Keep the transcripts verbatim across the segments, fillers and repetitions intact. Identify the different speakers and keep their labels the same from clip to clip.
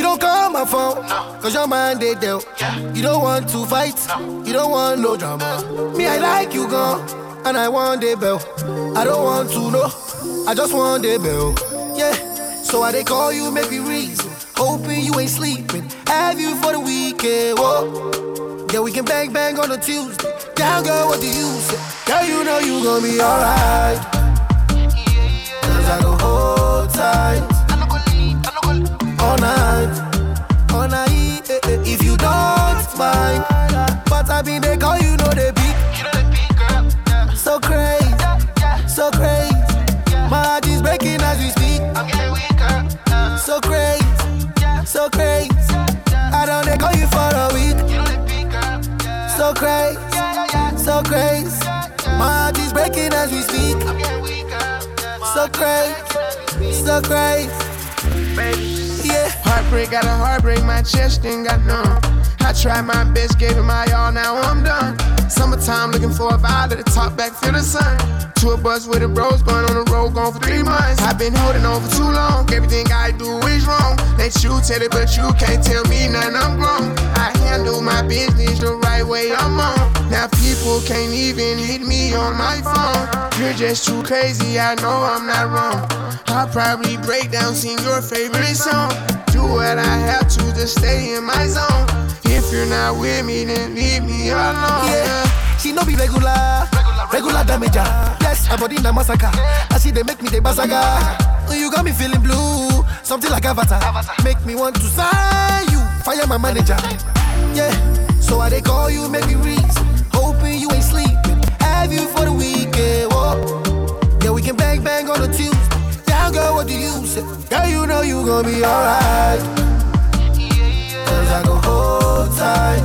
Speaker 1: don't call my phone, cause your mind they dealt. You don't want to fight, you don't want no drama. Me, I like you gone, and I want the bell. I don't want to know, I just want the bell. Yeah, so I they call you, make me reason. Hoping you ain't sleeping, have you for the weekend, whoa. Yeah, we can bang bang on a Tuesday. Down girl, what do you say? Girl, you know you gon' be alright. Cause I go hold tight all night, all night, eh, eh, if you don't mind. But I been they call you know they beat. So crazy, so crazy. My heart is breaking as we speak. So crazy, so crazy. I don't they call you for a week. So crazy, so crazy. My heart is breaking as we speak. So crazy, so crazy. Yeah.
Speaker 2: Heartbreak got a heartbreak, my chest ain't got none. I tried my best, gave it my all, now I'm done. Summertime looking for a vibe, let the top back, feel the sun. Tour bus with the bros, going on the road, gone for three months. I've been holding on for too long, everything I do is wrong. Let you tell it, but you can't tell me nothing, I'm grown. I handle my business the right way, I'm on. Now people can't even hit me on my phone. You're just too crazy, I know I'm not wrong. I'll probably break down, sing your favorite song. Do what I have to to stay in my zone. If you're not with me, then leave me alone.
Speaker 1: Yeah, she no be regular, regular damager. Yes, her body na massacre. I see they make me the basaga. You got me feeling blue, something like Avatar. Make me want to sign you, fire my manager. Yeah, so I they call you, make me reason. Hoping you ain't sleeping, have you for the weekend. Whoa. Yeah, we can bang bang on a Tuesday. Down girl, what do you say? Girl, you know you gon' be alright. Cause I go hold tight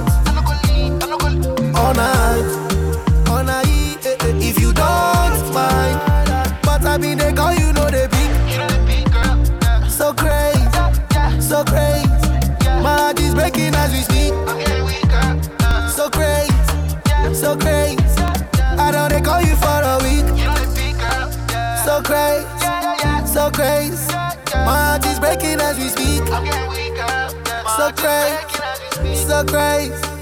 Speaker 1: all night, all night, eh, eh, if you don't mind. But I mean they call you know they beat. So crazy, so crazy. My heart is breaking as we speak. So crazy, so crazy. I know they call you for a week. So crazy, so crazy. My heart is breaking as we speak. So crazy, so crazy.